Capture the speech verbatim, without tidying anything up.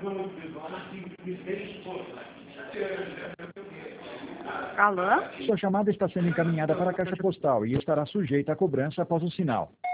Alô? Sua chamada está sendo encaminhada para a caixa postal e estará sujeita a cobrança após o sinal.